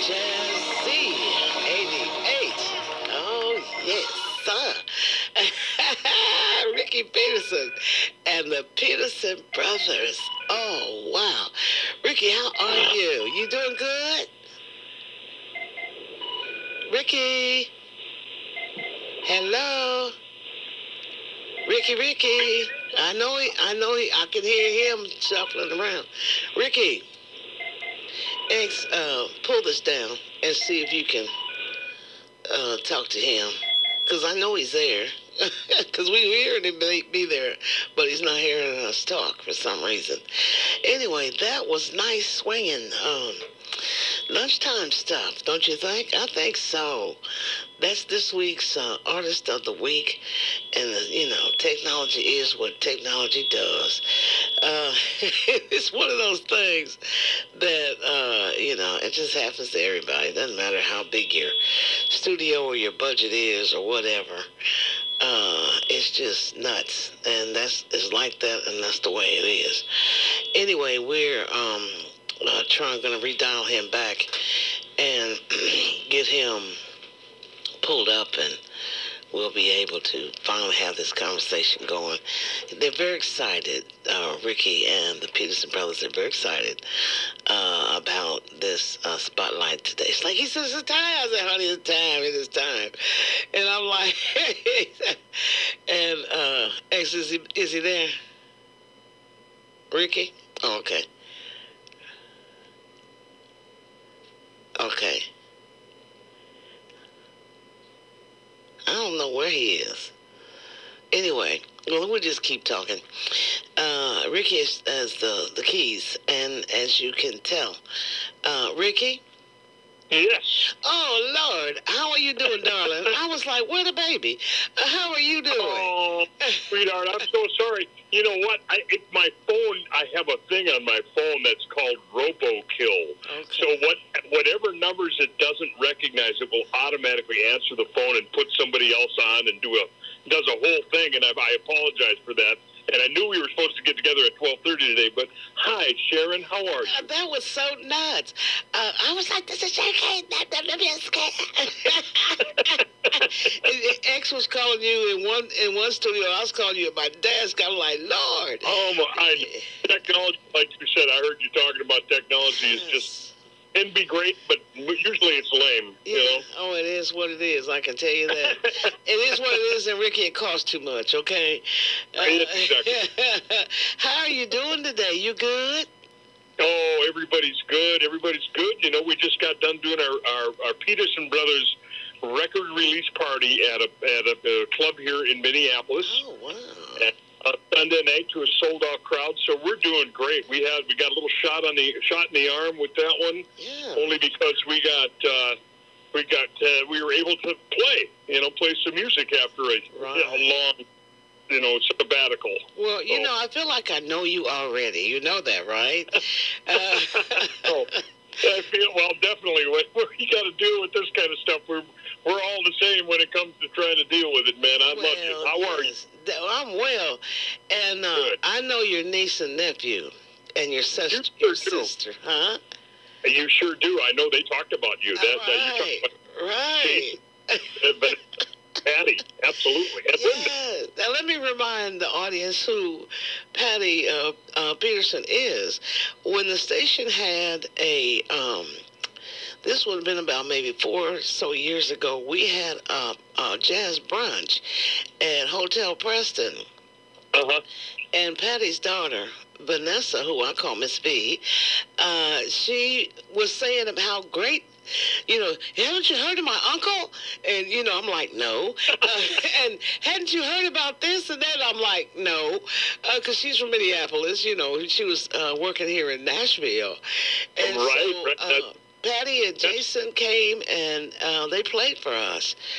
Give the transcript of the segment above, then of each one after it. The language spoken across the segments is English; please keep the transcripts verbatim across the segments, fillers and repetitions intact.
Jazzy eighty-eight. Oh, yes, sir. Ricky Peterson and the Peterson brothers. Oh, wow. Ricky, how are you? You doing good? Ricky? Hello? Ricky, Ricky. I know he, I know he, I can hear him shuffling around. Ricky, X, uh, pull this down and see if you can uh, talk to him. Because I know he's there. Because we heard him be, be there, but he's not hearing us talk for some reason. Anyway, that was nice swinging. Um, lunchtime stuff, don't you think? I think so. That's this week's uh, Artist of the Week. And, uh, you know, technology is what technology does. Uh, it's one of those things that, uh, you know, it just happens to everybody. It doesn't matter how big your studio or your budget is or whatever. Uh, it's just nuts. And that's it's like that, and that's the way it is. Anyway, we're um, uh, trying, going to redial him back and get him pulled up, and we'll be able to finally have this conversation going. They're very excited. Uh, Ricky and the Peterson brothers are very excited uh, about this uh, spotlight today. It's like, he says, it's time. I said, honey, it's time. It is time. And I'm like, and uh, X, is he, is he there? Ricky? Oh, okay. Okay. I don't know where he is. Anyway, well, we'll just keep talking. Uh, Ricky has, has the, the keys, and as you can tell, uh, Ricky? Yes. Oh, Lord. How are you doing, darling? I was like, where the baby? Uh, how are you doing? Oh, sweetheart, I'm so sorry. You know what? I, it, my phone, I have a thing on my phone that's called RoboKill. Okay. So what, whatever numbers it doesn't recognize, it will automatically answer the phone and put somebody else on and do a does a whole thing. And I, I apologize for that. And I knew we were supposed to get together at twelve thirty today, but hi, Sharon, how are you? Uh, that was so nuts. Uh, I was like, this is J K. X was calling you in one in one studio. I was calling you at my desk. I'm like, Lord. Oh, my, I, technology, like you said, I heard you talking about technology is Yes. just, can be great, but usually it's lame, Yeah. you know? Oh, it is what it is. I can tell you that. It is what it is, and Ricky, it costs too much, okay? Uh, Yes, exactly. How are you doing today? You good? Oh, everybody's good. Everybody's good. You know, we just got done doing our, our, our Peterson Brothers record release party at a at a, a club here in Minneapolis. Oh, wow. And, uh, Sunday night to a sold out crowd. So we're doing great. We had we got a little shot on the shot in the arm with that one. Yeah. Only because we got uh, we got uh, we were able to play. You know, play some music after a, Right. a long, you know, sabbatical. Well, you So- know, I feel like I know you already. You know that, right? Uh, Oh, I feel well. Definitely, what, what you got to deal with this kind of stuff. We're we're all the same when it comes to trying to deal with it, man. I love you. well, How are you? yes. Th- I'm well, and uh, Good. I know your niece and nephew, and your sister. You Your sure do. sister, huh? You sure do. I know they talked about you. That, that you right, talked right. about, but Patty, absolutely. And Linda. Yes. Now let me remind the audience who Patty uh, uh, Peterson is. When the station had a, um, this would have been about maybe four or so years ago, we had a, a jazz brunch at Hotel Preston. Uh-huh. And Patty's daughter, Vanessa, who I call Miss V, uh, she was saying how great, you know, haven't you heard of my uncle? And, you know, I'm like, no. Uh, and hadn't you heard about this and that? I'm like, no. Because she's from Minneapolis, you know, she was uh, working here in Nashville. And Right, so right, uh, that- Patty and Jason came and uh, they played for us.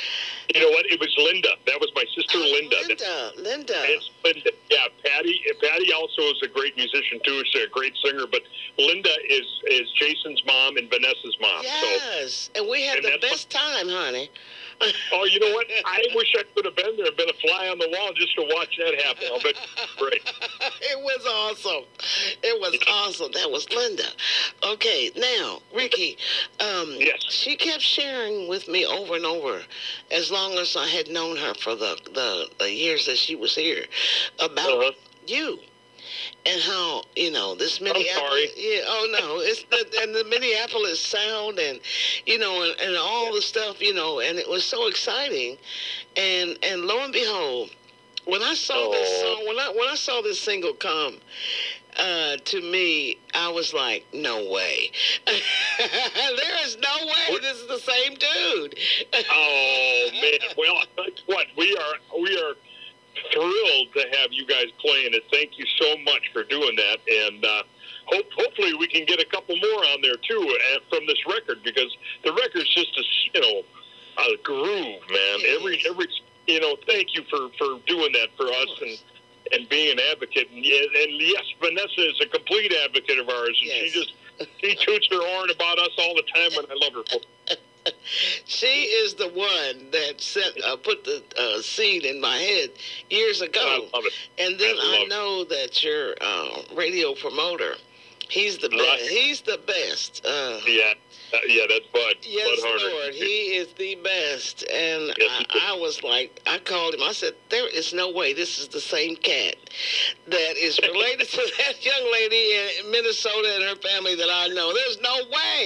You know what? It was Linda. That was my sister, Oh, Linda. Linda, Linda. It's Linda. Yeah, Patty. Patty also is a great musician too. She's a great singer. But Linda is is Jason's mom and Vanessa's mom. Yes, So, and we had and the that's best time, honey. oh, you know what? I wish I could have been there and been a fly on the wall just to watch that happen. I'll bet great. It was awesome. It was Yeah. awesome. That was Linda. Okay, now, Ricky, um, Yes. she kept sharing with me over and over, as long as I had known her for the, the, the years that she was here, about Uh-huh. you. And how, you know, this I'm Minneapolis, sorry. yeah, oh no, it's the, and the Minneapolis sound and, you know, and, and all the stuff, you know, and it was so exciting. And, and lo and behold, when I saw this Oh. song, when I, when I saw this single come, uh, to me, I was like, no way. There is no way this is the same dude. Oh man. Well, I tell you what, we are we are thrilled to have you guys playing it. Thank you so much for doing that, and uh, hope hopefully we can get a couple more on there too uh, from this record, because the record's just a you know a groove, man. Yes. Every every you know, thank you for, for doing that for us and and being an advocate. And, and yes, Vanessa is a complete advocate of ours, and Yes. she just she toots her horn about us all the time, and I love her for it. She is the one that set, uh, put the uh, seed in my head years ago. I love it. And then I I, love it. know that your uh, radio promoter, he's the Right. best. He's the best. Uh, Yeah, uh, yeah, that's Bud. yes, Bud Harder. Lord, he is the best. And Yes, he is. I, I was like, I called him. I said, there is no way this is the same cat that is related to that young lady in Minnesota and her family that I know. There's no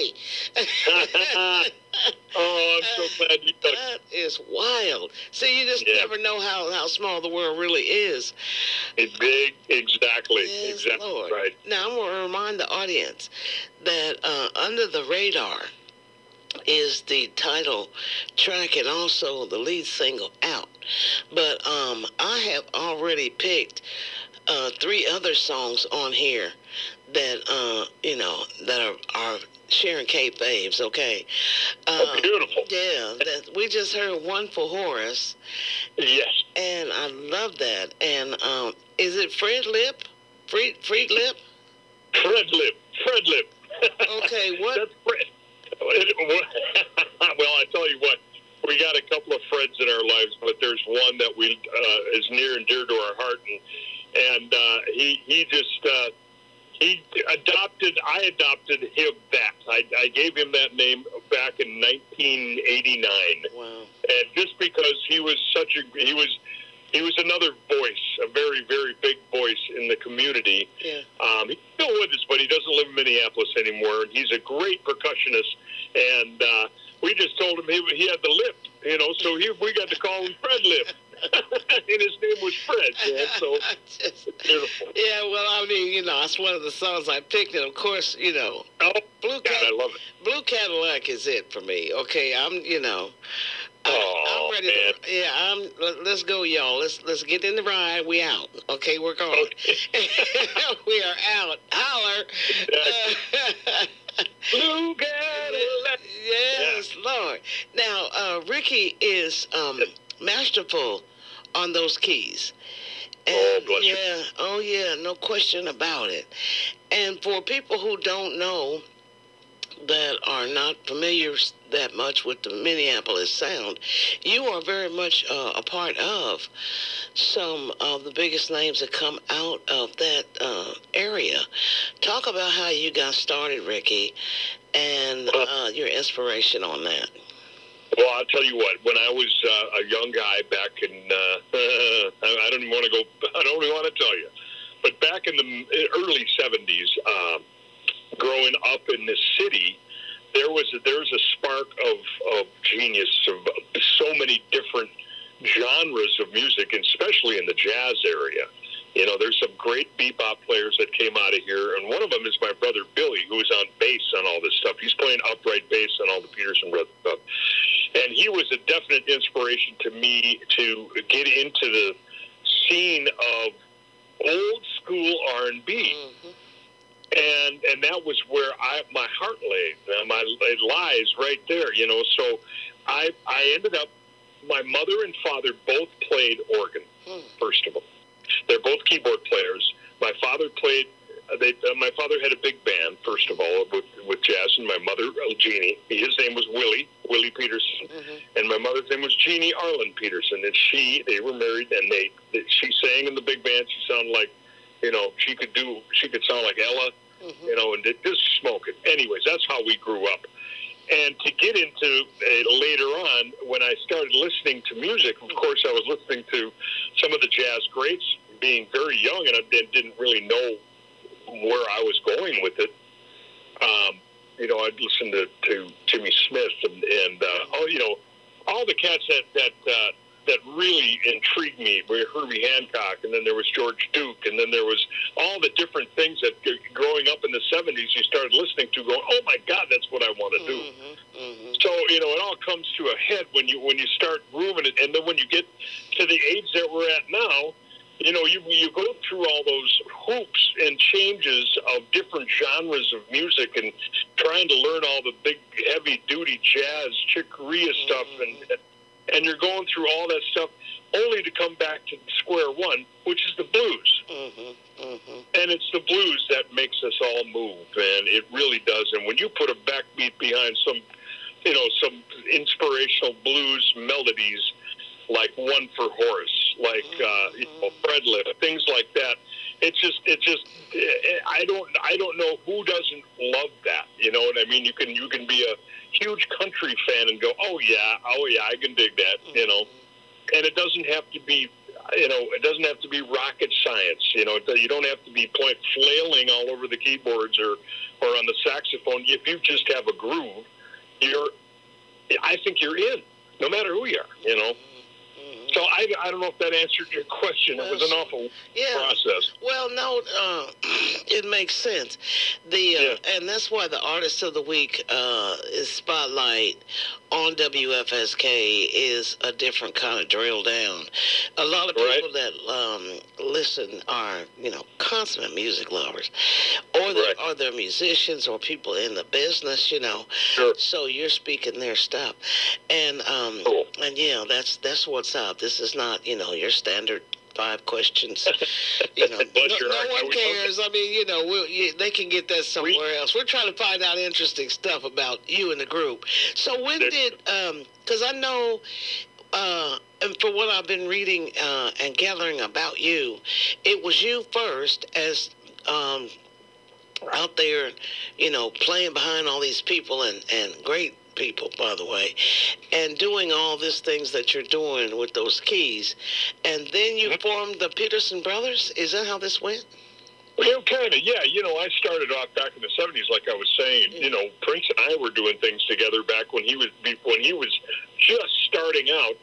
way. Oh, I'm so glad you took it. That is wild. See, you just Yeah. never know how, how small the world really is. It's big, exactly, Yes, exactly Lord. right. Now, I'm going to remind the audience that uh, Under the Radar is the title track and also the lead single out. But um, I have already picked uh, three other songs on here that, uh, you know, that are, are Sharon K. faves, okay? Uh, Oh, beautiful. Yeah, that, we just heard One for Horace, Yes. and I love that. And um, is it Fred Lip? Fred, Fred Lip? Fred Lip. Fred Lip. Okay, what? That's Fred. Well, I tell you what, we got a couple of Freds in our lives, but there's one that we uh, is near and dear to our heart, and and uh, he he just uh, he adopted. I adopted him that. I, I gave him that name back in nineteen eighty-nine, Wow. and just because he was such a he was. He was another voice, a very, very big voice in the community. Yeah. Um, he's still with us, but he doesn't live in Minneapolis anymore. And he's a great percussionist. And uh, we just told him he, he had the lip, you know, so he, we got to call him Fred Lip. And his name was Fred, man. So Just- it's beautiful. yeah, well, I mean, you know, it's one of the songs I picked, and of course, you know, Oh, Blue, God, Cad- I love it. Blue Cadillac is it for me. Okay, I'm, you know, I, Oh, I'm ready. man. To, yeah, I'm. let- Let's go, y'all. Let's let's get in the ride. We out. Okay, we're going. Okay. We are out. Holler. Blue Cadillac. Yes, Lord. Now, uh, Ricky is um, masterful on those keys. Oh, And, bless you. yeah, oh yeah, no question about it. And for people who don't know, that are not familiar that much with the Minneapolis sound, you are very much uh, a part of some of the biggest names that come out of that uh, area. Talk about how you got started, Ricky, and uh, your inspiration on that. Well, I'll tell you what. When I was uh, a young guy back in, uh, I don't even want to go. I don't even want to tell you. But back in the early seventies, um, growing up in this city, there was a, there was a spark of, of genius of so many different genres of music, and especially in the jazz area. You know, there's some great bebop players that came out of here, and one of them is my brother Billy, who is on bass on all this stuff. He's playing upright bass on all the Peterson Brothers stuff. And he was a definite inspiration to me to get into the scene of old school R and B. Mm-hmm. And and that was where I my heart lay. Uh, My it lies right there, you know. So I I ended up my mother and father both played organ. Hmm. First of all, they're both keyboard players. My father played. Uh, they, uh, my father had a big band. First of all, with with jazz, and my mother, uh, Jeannie. His name was Willie Willie Peterson, Mm-hmm. and my mother's name was Jeannie Arlen Peterson. And she, they were married, and they, they she sang in the big band. She sounded like, you know, she could do. She could sound like Ella. Mm-hmm. You know, and it, just smoking. Anyways, that's how we grew up. And to get into uh, later on, when I started listening to music, of course, I was listening to some of the jazz greats, being very young, and I didn't really know where I was going with it. Um, you know, I'd listen to, to Jimmy Smith and, and uh, oh, you know, all the cats that that uh, that really intrigued me were Herbie Hancock, and then there was George Duke, and then there was all the different things that growing up in the seventies you started listening to, going, oh my God, that's what I want to do. Mm-hmm. Mm-hmm. So, you know, it all comes to a head when you when you start grooving it, and then when you get to the age that we're at now, you know, you you go through all those hoops and changes of different genres of music, and trying to learn all the big, heavy-duty jazz, Chick Corea mm-hmm. stuff, and and you're going through all that stuff, only to come back to square one, which is the blues. Mm-hmm. Mm-hmm. And it's the blues that makes us all move, and it really does. And when you put a backbeat behind some, you know, some inspirational blues melodies, like One for Horace, like uh, you know, Fred Lip, things like that. It's just, it just, I don't, I don't know who doesn't love that. You know what I mean? You can, you can be a huge country fan and go, oh yeah, oh yeah, I can dig that. You know, and it doesn't have to be, you know, it doesn't have to be rocket science. You know, you don't have to be point flailing all over the keyboards or, or on the saxophone. If you just have a groove, you're, I think you're in, no matter who you are. You know. So I, I don't know if that answered your question. It was an awful yeah. process. Well, no, uh, it makes sense. The uh, Yeah. and that's why the Artist of the Week uh, is Spotlight on W F S K is a different kind of drill down. A lot of people Right. that um, listen are, you know, consummate music lovers, or they're, Right. or they're musicians or people in the business, you know. Sure. So you're speaking their stuff, and um, Cool. and yeah, that's that's what's up. This is not, you know, your standard five questions. You know, Bless no, your no heart. I one would cares. I mean, you know, we'll, you, they can get that somewhere else. We're trying to find out interesting stuff about you and the group. So when That- did, because I know, uh, and for what I've been reading uh, and gathering about you, it was you first as um, out there, you know, playing behind all these people and, and great people, by the way, and doing all these things that you're doing with those keys. And then you Mhm. formed the Peterson Brothers? Is that how this went? Well, kind of, yeah. You know, I started off back in the seventies, like I was saying. You know, Prince and I were doing things together back when he was when he was just starting out,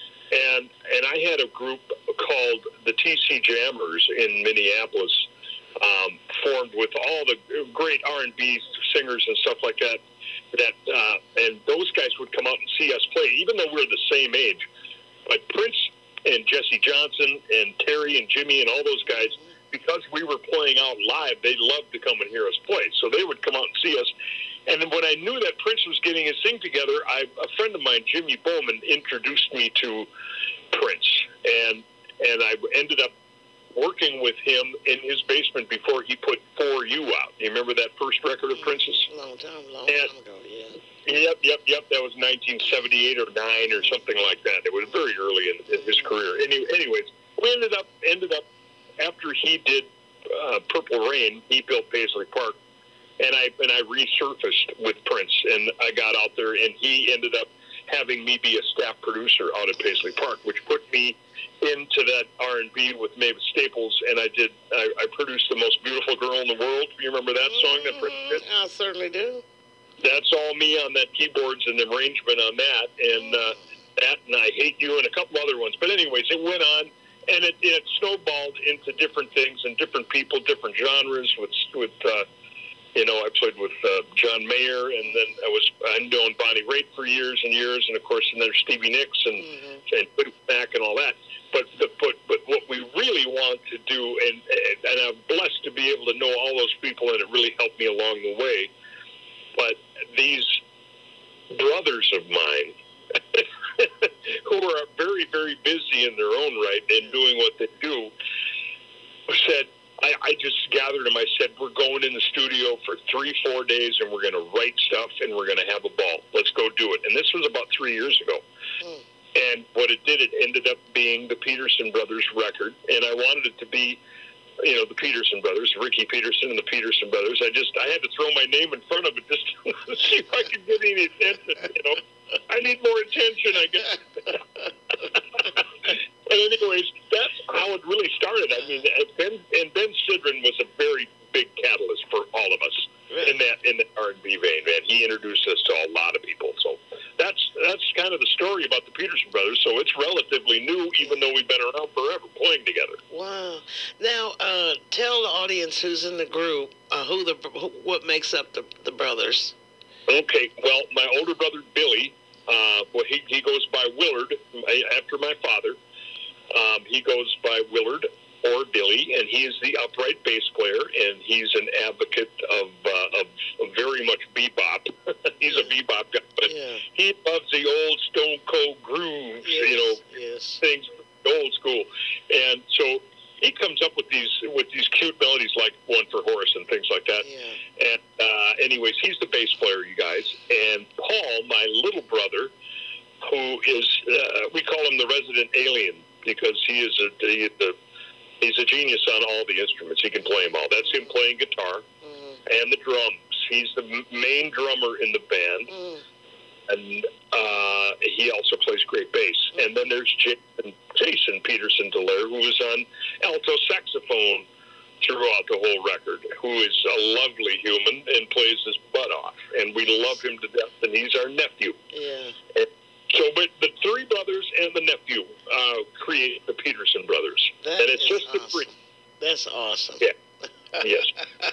and and I had a group called the T C Jammers in Minneapolis, um, formed with all the great R and B singers and stuff like that. That uh, and those guys would come out and see us play, even though we're the same age. But Prince and Jesse Johnson and Terry and Jimmy and all those guys, because we were playing out live, they loved to come and hear us play. So they would come out and see us. And then when I knew that Prince was getting his thing together, I, a friend of mine, Jimmy Bowman, introduced me to Prince. And and I ended up working with him in his basement before he put For You out. You remember that first record of Prince's? Long time, long And- time ago, yeah. Yep, yep, yep. That was nineteen seventy-eight or nine or something like that. It was very early in, in his career. Any, anyways, we ended up ended up after he did uh, Purple Rain, he built Paisley Park, and I and I resurfaced with Prince, and I got out there, and he ended up having me be a staff producer out at Paisley Park, which put me into that R and B with Mavis Staples, and I did. I, I produced The Most Beautiful Girl in the World. You remember that song that Prince did? Mhm, I certainly do. That's all me on that keyboards and the arrangement on that, and uh, that, and I Hate You, and a couple other ones. But anyways, it went on, and it, it snowballed into different things and different people, different genres. With with uh, you know, I played with uh, John Mayer, and then I was I known Bonnie Raitt for years and years, and of course, and there's Stevie Nicks and Mhm. and Buddy Mack and all that. But the, but but what we really want to do, and and I'm blessed to be able to know all those people, and it really helped me along the way. But these brothers of mine, who are very, very busy in their own right and doing what they do, said, I, I just gathered them. I said, we're going in the studio for three, four days, and we're going to write stuff, and we're going to have a ball. Let's go do it. And this was about three years ago. Mm. And what it did, it ended up being the Peterson Brothers record, and I wanted it to be, you know, the Peterson Brothers, Ricky Peterson and the Peterson Brothers. I just, I had to throw my name in front of it just to see if I could get any attention, you know. I need more attention, I guess. And anyways, that's how it really started. I mean, Ben, and Ben Sidran was a very big catalyst for all of us really? in that in the R and B vein, man. He introduced us to a lot of people. So that's that's kind of the story about the Peterson Brothers. So it's relatively new, even though we've been around forever playing together. Wow. Now, uh, tell the audience who's in the group, uh, who the who, what makes up the, the brothers. Okay, well, my older brother, Billy, uh, well, he, he goes by Willard, after my father. Um, he goes by Willard or Billy, and he is the upright bass player, and he's an advocate of, uh, of, of very much bebop. He's yeah. a bebop guy, but yeah. he loves the old Stone Cold grooves, yes. you know, yes. things, old school. And so he comes up with these with these cute melodies like One for Horace and things like that. Yeah. And uh, anyways, he's the bass player, you guys. And Paul, my little brother, who is, uh, we call him the resident alien because he is a, he, the, he's a genius on all the instruments. He can play them all. That's him playing guitar mm. and the drums. He's the main drummer in the band. Mm. And uh, he also plays great bass. Mm. And then there's Jason, Jason Peterson Dallaire, who is on alto saxophone throughout the whole record, who is a lovely human and plays his butt off. And we love him to death, and he's our nephew. Yeah. And so but the three brothers and the nephew uh, create the Peterson Brothers. That and it's just awesome. the three. That's awesome. Yeah. Yes.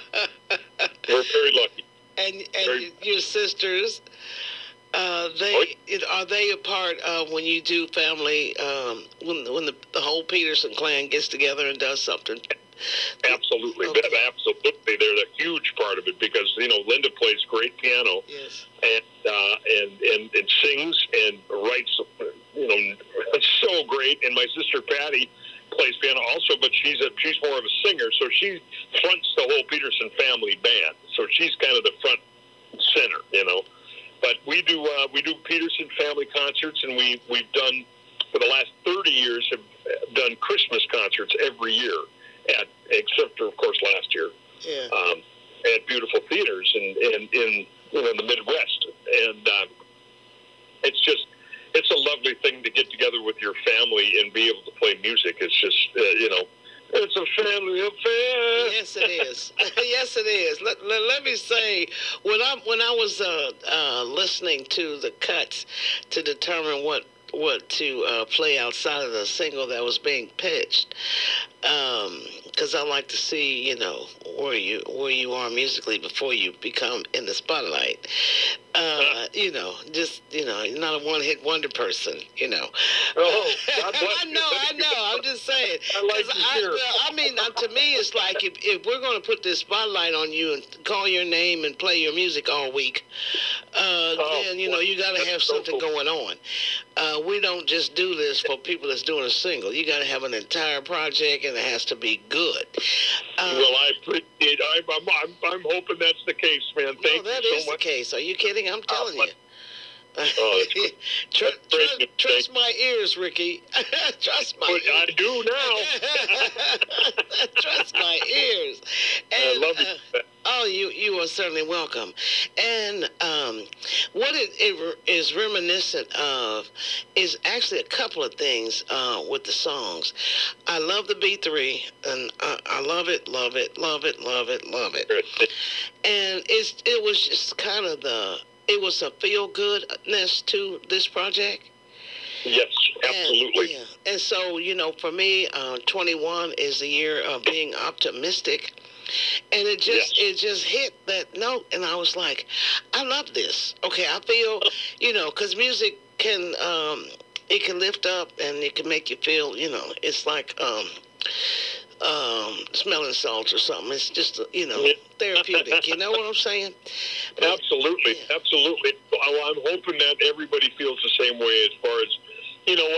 We're very lucky. And, and very your sisters... Uh, they it, are they a part of when you do family um, when when the, the whole Peterson clan gets together and does something? Absolutely, okay. absolutely. They're a huge part of it because you know Linda plays great piano, yes, and uh, and, and and sings and writes, you know, so great. And my sister Patty plays piano also, but she's a she's more of a singer, so she fronts the whole Peterson family band. So she's kind of the front center, you know. But we do uh, we do Peterson family concerts, and we we've done for the last thirty years have done Christmas concerts every year, at except for of course last year, yeah. um, at beautiful theaters in in, in you know the Midwest, and uh, it's just it's a lovely thing to get together with your family and be able to play music. It's just uh, you know. It's a family affair. Yes, it is. Yes, it is. Let, let, let me say, when I when I was uh, uh, listening to the cuts to determine what what to uh, play outside of the single that was being pitched, because um, I like to see, you know, where you where you are musically before you become in the spotlight. Uh, you know, just, you know, you're not a one-hit wonder person, you know. Oh, God bless I know, I know. I'm just saying. I like to I, hear. well, I mean, uh, to me, it's like if, if we're going to put this spotlight on you and call your name and play your music all week, uh, oh, then, you know, you got to have so something cool. going on. Uh, we don't just do this for people that's doing a single. You got to have an entire project, and it has to be good. Uh, well, I appreciate. I'm, I'm, I'm, I'm hoping that's the case, man. Thank no, that you so is much. the case. Are you kidding? I'm telling uh, you. Oh, trust, trust, trust my ears, Ricky. Trust my ears. I do now. Trust my ears. And, I love uh, it. Oh, you you are certainly welcome. And um, what it, it is reminiscent of is actually a couple of things uh, with the songs. I love the B three, and I, I love it, love it, love it, love it, love it. And it's it was just kind of the, it was a feel-goodness to this project. Yes, absolutely. And, yeah. And so, you know, for me, uh, twenty-one is the year of being optimistic. And it just yes. it just hit that note, and I was like, I love this. Okay, I feel, you know, because music can, um, it can lift up, and it can make you feel, you know, it's like um, um, smelling salts or something. It's just, you know, therapeutic. You know what I'm saying? But, absolutely, yeah. absolutely. I'm hoping that everybody feels the same way as far as, you know,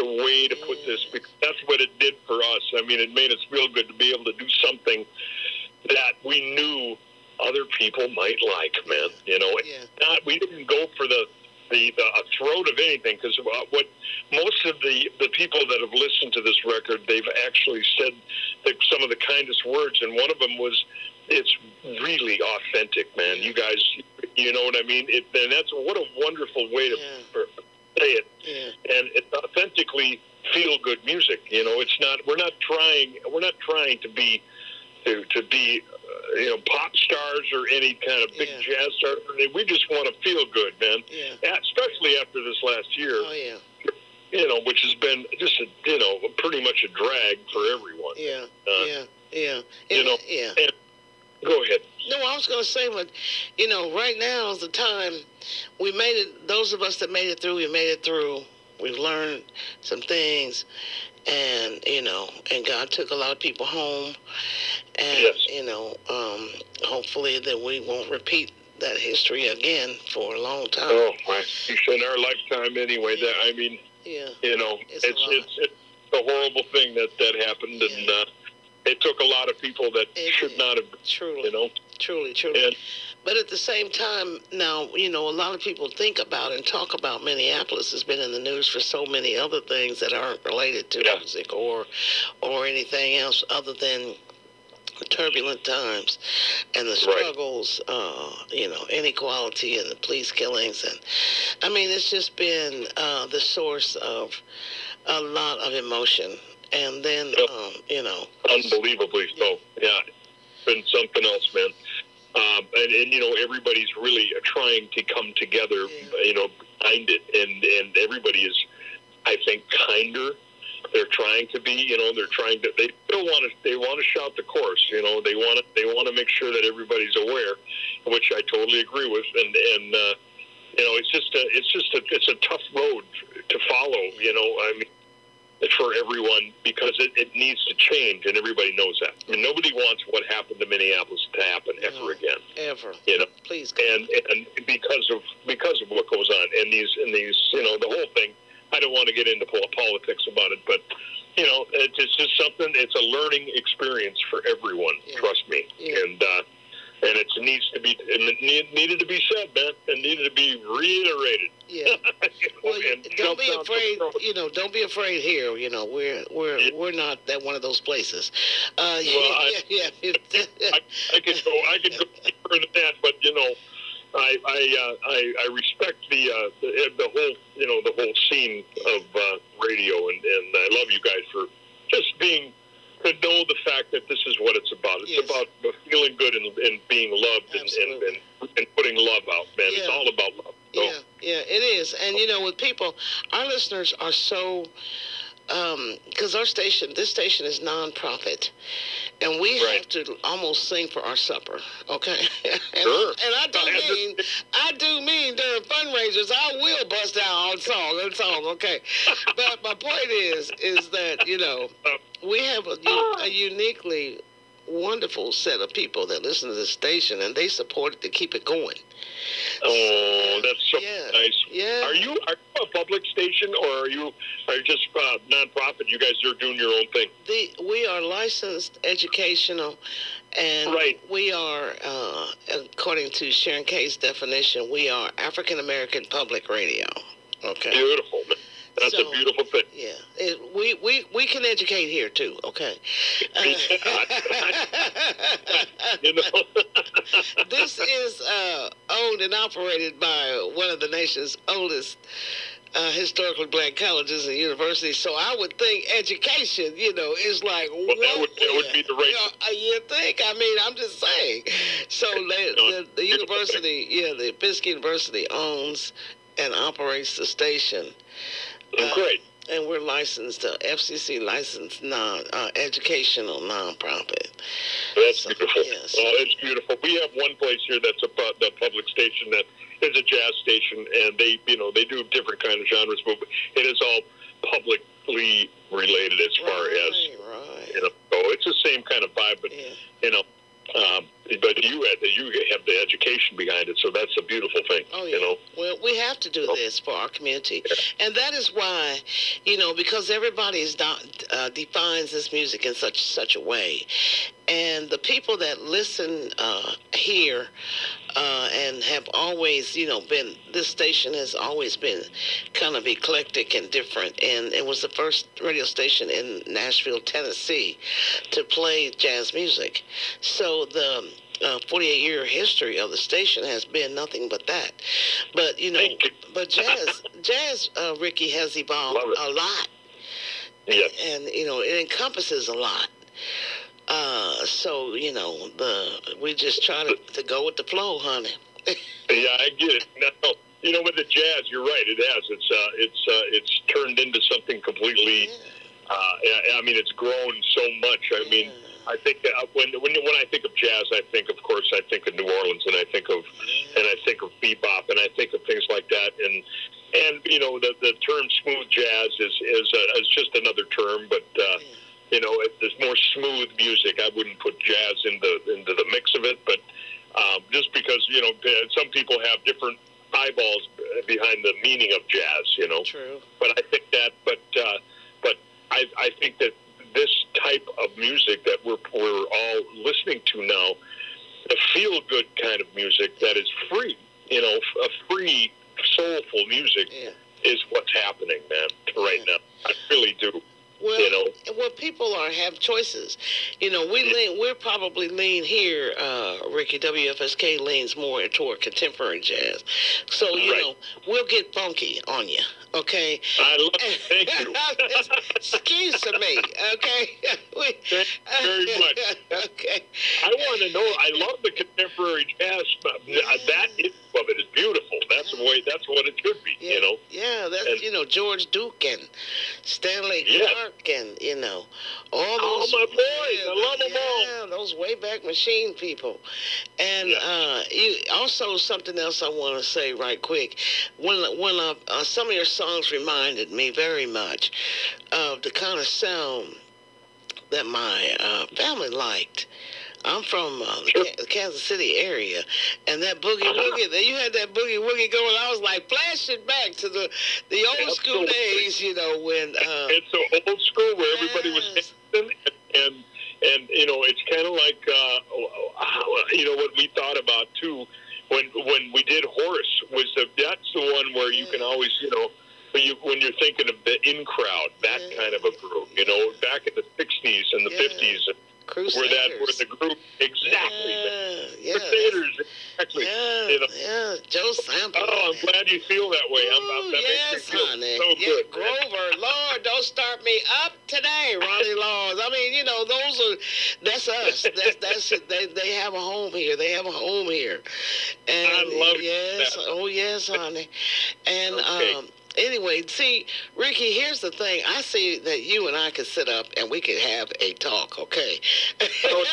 a way to put this, because that's what it did for us. I mean, it made us feel good to be able to do something that we knew other people might like, man. You know, Yeah. not, we didn't go for the, the, the a throat of anything, because what most of the, the people that have listened to this record, they've actually said that some of the kindest words, and one of them was, it's really authentic, man. Yeah. You guys, you know what I mean? It, and that's what a wonderful way to Yeah. say it. Yeah. And it's authentically feel good music. You know, it's not. We're not trying. We're not trying to be to to be uh, you know, pop stars or any kind of big Yeah. jazz star. We just want to feel good, man. Yeah. Especially after this last year. Oh yeah. You know, which has been just a, you know, pretty much a drag for everyone. Yeah. Uh, yeah. Yeah. You And- know. Yeah. And, go ahead. No, I was going to say, but, you know, right now is the time we made it, those of us that made it through, we made it through. We've learned some things, and, you know, and God took a lot of people home. And, Yes. you know, um, hopefully that we won't repeat that history again for a long time. Oh, my. In our lifetime anyway. That I mean, Yeah. you know, It's it's a lot. it's, it's a horrible thing that, that happened, Yeah. and uh, it took a lot of people that It should did. not have, Truly. you know. Truly, truly. And But at the same time, now, you know, a lot of people think about and talk about Minneapolis has been in the news for so many other things that aren't related to Yeah. music or or anything else other than turbulent times and the Right. struggles, uh, you know, inequality and the police killings. And, I mean, it's just been uh, the source of a lot of emotion. And then, Yep. um, you know. unbelievably so. Yeah, it's been something else, man. Um, and, and, you know, everybody's really trying to come together, Yeah. you know, behind it. And, and everybody is, I think, kinder. They're trying to be, you know, they're trying to, they don't want to, they want to shout the chorus, you know, they want to, they want to make sure that everybody's aware, which I totally agree with. And, and, uh, you know, it's just a, it's just a, it's a tough road to follow, you know, I mean, for everyone, because it, it needs to change, and everybody knows that. And nobody wants what happened to Minneapolis to happen No. ever again. Ever. You know, Please, God. and and because of because of what goes on, and these and these, you know, the whole thing. I don't want to get into pol- politics about it, but you know, it's it's just something. It's a learning experience for everyone. Yeah. Trust me, Yeah. and uh, and it needs to be, and it need, needed to be said, man, and needed to be reiterated. Yeah. You know, Well, you- and don't jumped be out the afraid. throat. You know, don't be afraid here. You know, we're we're Yeah. we're not that one of those places. Uh, Well, I- yeah, yeah. I, I could go, I could go deeper than that, but you know, I I uh, I, I respect the, uh, the the whole, you know, the whole scene of uh, radio, and, and I love you guys for just being, to know the fact that this is what it's about. It's Yes. about feeling good and, and being loved, and, and, Absolutely. and and putting love out, man. It's Yeah. all about love. So, Yeah, yeah, it is. And you know, with people, our listeners are so, because our station, this station is nonprofit, and we Right. have to almost sing for our supper, okay? and, Sure. and I do I mean, I do mean during fundraisers, I will bust out on song, on song, okay? But my point is, is that you know, we have a, u- a uniquely wonderful set of people that listen to the station, and they support it to keep it going. oh, that's so Yeah. nice. Yeah. Are you are you a public station, or are you are you just uh, nonprofit? You guys are doing your own thing. The, we are licensed educational, and Right. we are, uh, according to Sharon Kay's definition, we are African American Public Radio. Okay. Beautiful. Man. That's So- a beautiful thing. Yeah. It, we, we, we can educate here too. Okay. You know. This is uh, owned and operated by one of the nation's oldest uh, historically black colleges and universities. So I would think education, you know, is like Well, that would- that would be the right- You, know, uh, you think? I mean, I'm just saying. So they, No, the, the university, yeah, the Fisk University owns and operates the station. Oh, great. And we're licensed, uh, F C C licensed non uh, educational nonprofit. That's So, beautiful. yes. Oh, it's beautiful. We have one place here that's a pu- the public station that is a jazz station, and they, you know, they do different kind of genres, but it is all publicly related as far as, Right, right. you know. So it's the same kind of vibe, but Yeah. you know, Um, but you had you have the education behind it, so that's a beautiful thing. Oh, yeah. You know? Well, we have to do this for our community. Yeah. And that is why, you know, because everybody is not, uh, defines this music in such such a way. And the people that listen uh, here uh, and have always, you know, been, this station has always been kind of eclectic and different. And it was the first radio station in Nashville, Tennessee to play jazz music. So the uh, forty-eight-year history of the station has been nothing but that. But, you know, but jazz, jazz, uh, Ricky, has evolved a lot. Yes. And, you know, it encompasses a lot. Uh, so, you know, the we just try to, to go with the flow, honey. Yeah, I get it. No, you know, with the jazz, you're right. It has. It's uh, it's uh, it's turned into something completely. Yeah. Uh, I mean, it's grown so much. I yeah. mean, I think that when when when I think of jazz, I think, of course, I think of New Orleans, and I think of yeah. and I think of bebop, and I think of things like that, and and you know, the the term smooth jazz is is uh, is just another term, but. Uh, yeah. You know, if there's more smooth music, I wouldn't put jazz into into the mix of it. But um, just because, you know, some people have different eyeballs behind the meaning of jazz, you know. True. But I think that, but uh, but I I think that this type of music that we're we're all listening to now, the feel good kind of music that is free, you know, a free, soulful music yeah. is what's happening, man, right yeah. now. I really do. Well, you know? well, people are have choices. You know, we yeah. lean, we're probably lean here, uh, Ricky, W F S K leans more toward contemporary jazz. So, you right. know, we'll get funky on you, okay? I love it. Thank you. Excuse me, okay? we, very much. Okay. I want to know, I love the contemporary jazz stuff. Yeah. That is of it is beautiful. That's the way, that's what it should be, yeah. you know? Yeah, that's, and, you know, George Duke and Stanley yeah. Clark and, you know, all those. Oh, my boys. Yeah, I love them yeah, all. Those Wayback Machine people. And yeah. uh, you, also something else I want to say right quick. When, when uh, uh, some of your songs reminded me very much of the kind of sound that my uh, family liked. I'm from uh, sure. the Kansas City area, and that boogie woogie, you had that boogie woogie going. I was like flashing back to the the old Absolutely. school days, you know, when uh, it's so old school where yes. everybody was dancing, and, and and you know, it's kind of like uh, you know what we thought about too when when we did Horace was the that's the one where you yeah. can always, you know. When, you, when you're thinking of the in crowd, that yeah. kind of a group, you know, back in the sixties and the yeah. fifties, Crusaders. where that where the group exactly, yeah, yeah, Crusaders, exactly. Yeah, you know. yeah, Joe Sample. Oh, I'm glad you feel that way. Ooh, I'm, that yes, makes me feel honey. so yeah, good. Grover, Lord, don't start me up today, Ronnie Laws. I mean, you know, those are that's us. That's that's it. They they have a home here. They have a home here. And I love yes, that. oh yes, honey. And okay. um. Anyway, see, Ricky, here's the thing. I see that you and I could sit up and we could have a talk, okay? Oh,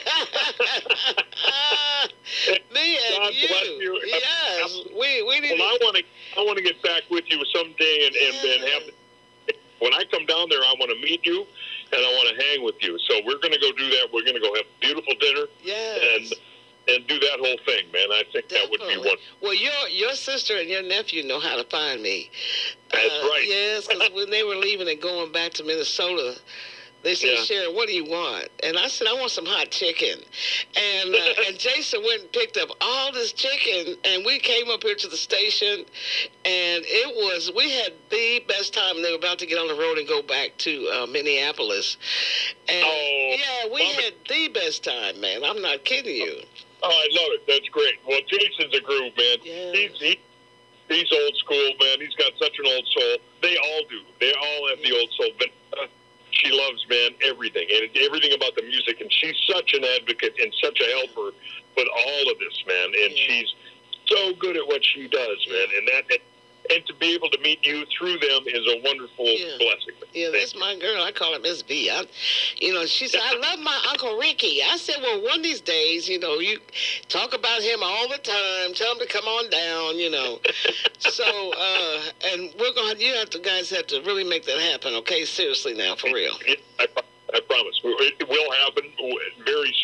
Me and God you. bless you. Yes. We, we need well, I want to I want to get back with you someday and, and, yeah. and have, when I come down there, I want to meet you and I want to hang with you. So we're going to go do that. We're going to go have a beautiful dinner. Yes. And And do that whole thing, man. I think Definitely. that would be one. Well, your your sister and your nephew know how to find me. That's uh, right. Yes, because when they were leaving and going back to Minnesota, they said, yeah. Sharon, what do you want? And I said, I want some hot chicken. And uh, and Jason went and picked up all this chicken, and we came up here to the station, and it was, we had the best time. They were about to get on the road and go back to uh, Minneapolis. And oh, yeah, we had it. the best time, man. I'm not kidding you. Oh, I love it. That's great. Well, Jason's a groove, man. Yeah. He's, he, he's old school, man. He's got such an old soul. They all do. They all have yeah. the old soul. But uh, she loves, man, everything. And everything about the music. And she's such an advocate and such a helper with all of this, man. And yeah. she's so good at what she does, man. And that... And to be able to meet you through them is a wonderful yeah. blessing. Yeah, that's my girl. I call her Miss V. I, you know, she said, I love my Uncle Ricky. I said, well, one of these days, you know, you talk about him all the time. Tell him to come on down, you know. so, uh, and we're going to, you have to, guys have to really make that happen, okay? Seriously now, for real. Yeah, I, I promise. It will happen very soon.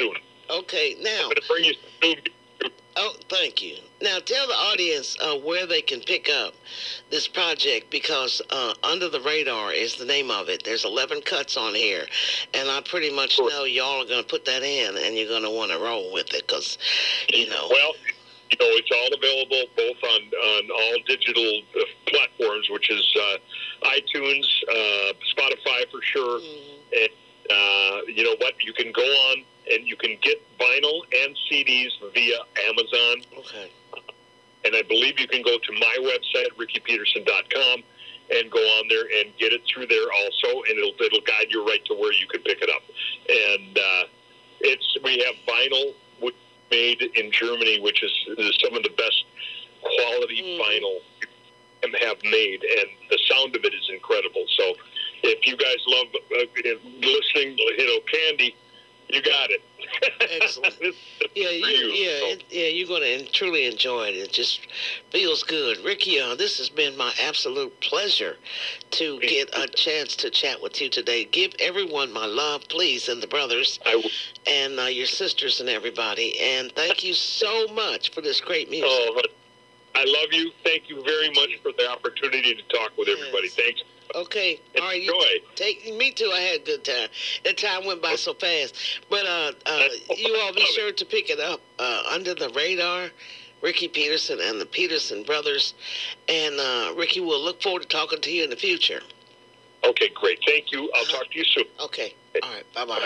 Okay, now. I'm going to bring you some new. Oh, thank you. Now tell the audience uh, where they can pick up this project, because uh, Under the Radar is the name of it. There's eleven cuts on here, and I pretty much Sure. know y'all are going to put that in, and you're going to want to roll with it, because, you know. Well, you know, it's all available both on, on all digital uh, platforms, which is uh, iTunes, uh, Spotify for sure. Mm-hmm. And uh, you know what? You can go on and you can get vinyl and C Ds via Amazon. Okay. And I believe you can go to my website, ricky peterson dot com, and go on there and get it through there also, and it'll it'll guide you right to where you can pick it up. And uh, it's we have vinyl made in Germany, which is, is some of the best quality mm. vinyl you have made, and the sound of it is incredible. So if you guys love uh, listening, you know, Candy, you got it. Excellent. Yeah, you, you, yeah, so. it, yeah. You're going to truly enjoy it. It just feels good, Ricky. Uh, this has been my absolute pleasure to get a chance to chat with you today. Give everyone my love, please, and the brothers, I will. and uh, your sisters, and everybody. And thank you so much for this great music. Oh, I love you. Thank you very much for the opportunity to talk with everybody. Yes. Thanks. Okay. All right. Enjoy. You take me too. I had a good time. The time went by so fast. But uh, uh, you all be sure to pick it up. Uh, Under the Radar, Ricky Peterson and the Peterson Brothers. And uh, Ricky, we'll look forward to talking to you in the future. Okay, great. Thank you. I'll uh, talk to you soon. Okay. All right. Bye-bye.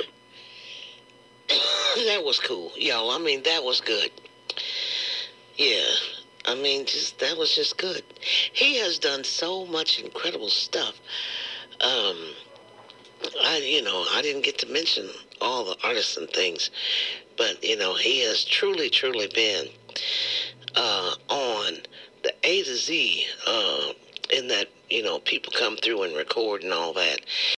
That was cool, y'all. I mean, that was good. Yeah. I mean, just that was just good. He has done so much incredible stuff. Um, I, you know, I didn't get to mention all the artists and things, but you know, he has truly, truly been uh, on the A to Z uh, in that, you know, people come through and record and all that.